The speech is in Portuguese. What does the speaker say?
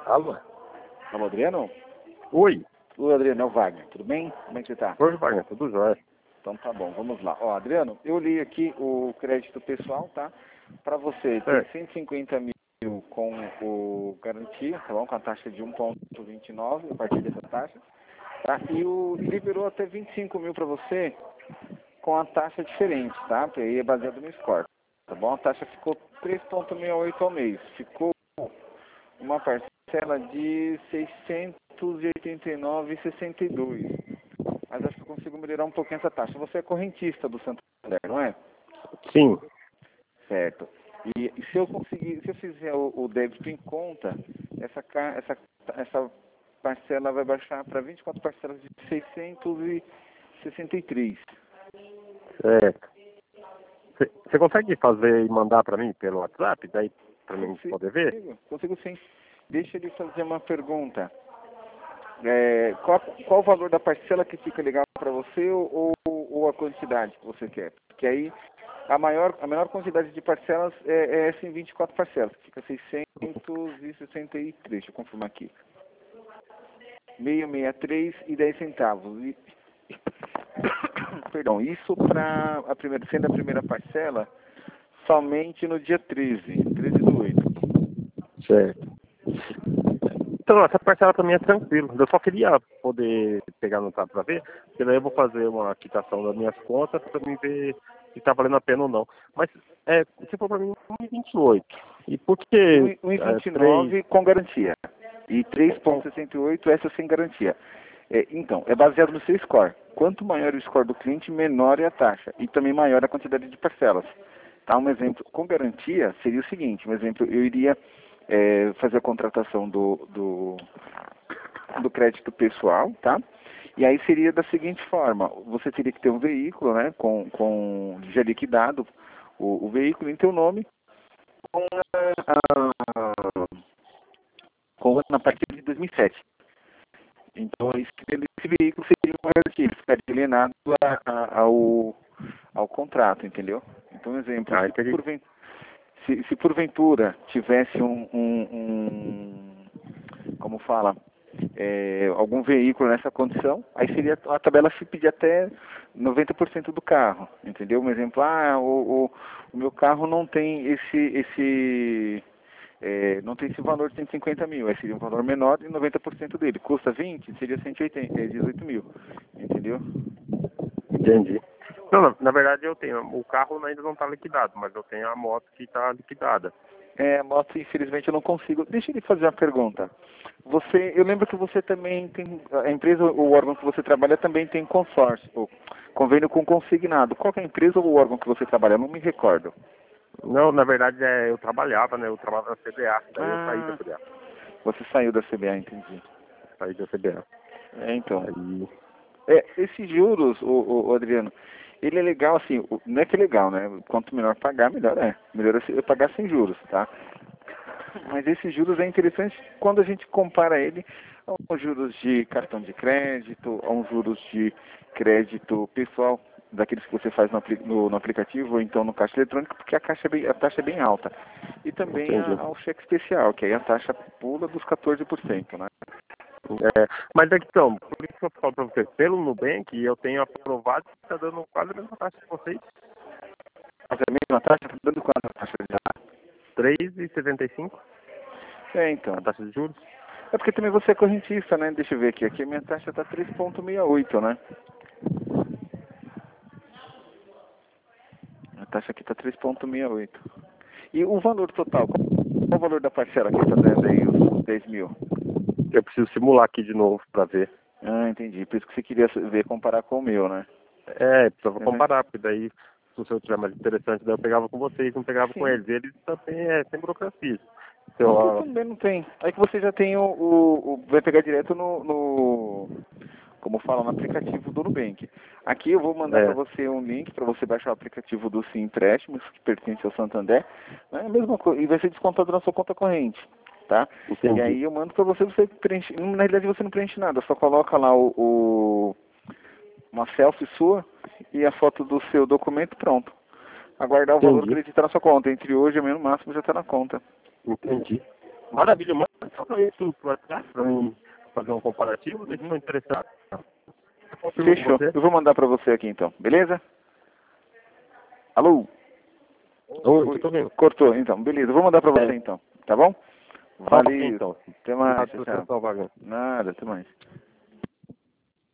Alô? Alô, Adriano? Oi. Oi, Adriano, é o Wagner. Tudo bem? Como é que você tá? Oi, Wagner. Tudo jóia. Então tá bom, vamos lá. Ó, Adriano, eu li aqui o crédito pessoal, tá? Para você tem Certo. 150 mil com o garantia, tá bom? Com a taxa de 1,29 a partir dessa taxa, tá? E liberou até 25 mil para você com a taxa diferente, tá? Porque aí é baseado no score, tá bom? A taxa ficou 3,68 ao mês. Ficou uma parcela de 689,62. Mas acho que eu consigo melhorar um pouquinho essa taxa. Você é correntista do Santander, não é? Sim. Certo. E se eu conseguir, se eu fizer o débito em conta, essa parcela vai baixar para 24 parcelas de 663. Certo. Você consegue fazer e mandar para mim pelo WhatsApp, daí para mim poder ver? Consigo sim. Deixa ele fazer uma pergunta. Qual o valor da parcela que fica legal para você ou a quantidade que você quer? Porque aí a menor quantidade de parcelas é essa em 24 parcelas, que fica 663, deixa eu confirmar aqui. 663,10 centavos. Perdão, isso para sendo a primeira parcela somente no dia 13/8. Certo. Então, essa parcela para mim é tranquilo. Eu só queria poder pegar no tab para ver, porque daí eu vou fazer uma quitação das minhas contas para mim ver se está valendo a pena ou não. Mas, se for para mim, 1,28. E por que 1,29 com garantia. E 3,68 essa sem garantia. Então, é baseado no seu score. Quanto maior o score do cliente, menor é a taxa. E também maior a quantidade de parcelas. Tá? Um exemplo, com garantia, seria o seguinte. Um exemplo, eu iria fazer a contratação do crédito pessoal, tá? E aí seria da seguinte forma. Você teria que ter um veículo, né? Já liquidado o veículo em teu nome, na partir de 2007. Então, esse veículo seria uma garantia, ele ficaria alienado ao contrato, entendeu? Então, um exemplo, se porventura tivesse como fala, algum veículo nessa condição, aí seria a tabela FIP de até 90% do carro, entendeu? Um exemplo, o meu carro não tem não tem esse valor de 150 mil, aí seria um valor menor e 90% dele. Custa 20, seria 18 mil, entendeu? Entendi. Não, na verdade eu tenho. O carro ainda não está liquidado, mas eu tenho a moto que está liquidada. A moto, infelizmente, eu não consigo. Deixa ele fazer uma pergunta. Eu lembro que você também tem, a empresa ou o órgão que você trabalha também tem consórcio, ou convênio com consignado. Qual que é a empresa ou o órgão que você trabalha? Eu não me recordo. Não, na verdade eu trabalhava, né? Eu trabalhava na CBA, daí eu saí da CBA. Você saiu da CBA, entendi. Saí da CBA. Então. Aí... Esses juros, o Adriano, ele é legal assim, não é que é legal, né? Quanto menor pagar, melhor é. Melhor é pagar sem juros, tá? Mas esses juros é interessante quando a gente compara ele aos juros de cartão de crédito, a uns juros de crédito pessoal, daqueles que você faz no aplicativo ou então no caixa eletrônico, porque a taxa é bem alta. E também ao cheque especial, que aí a taxa pula dos 14%, né? Mas então, por isso que eu falo para você, pelo Nubank, eu tenho aprovado que está dando quase a mesma taxa que vocês. Mas a mesma taxa, está dando quanto a taxa já? 3,75. Então. A taxa de juros. É porque também você é correntista, né? Deixa eu ver aqui. Aqui a minha taxa está 3,68, né? A taxa aqui está 3,68. E o valor total? Qual o valor da parcela que está dando aí, os 10 mil? Eu preciso simular aqui de novo para ver. Entendi. Por isso que você queria ver, comparar com o meu, né? Precisava comparar, porque daí, se o seu tiver mais interessante, daí eu pegava com vocês, não pegava com eles. Eles também sem burocracia. Então, também não tem. Aí que você já tem vai pegar direto como fala, no aplicativo do Nubank. Aqui eu vou mandar para você um link para você baixar o aplicativo do Sim Empréstimos, que pertence ao Santander. É a mesma coisa, e vai ser descontado na sua conta corrente, tá? Entendi. E aí eu mando para você preenche. Na realidade você não preenche nada, só coloca lá uma selfie sua e a foto do seu documento, pronto. Aguardar o valor acreditar na sua conta. Entre hoje e amanhã no máximo já está na conta. Entendi. Maravilha, Só para isso pro WhatsApp, para mim fazer um comparativo, deixa eu interessar. Fechou. Eu vou mandar para você aqui então, beleza? Alô? Oi, tô vendo. Cortou, então, beleza. Eu vou mandar para você então, tá bom? Tá bom, Valeu. então. Até mais. Obrigado pela Tchau. atenção, Wagner. Nada, até mais.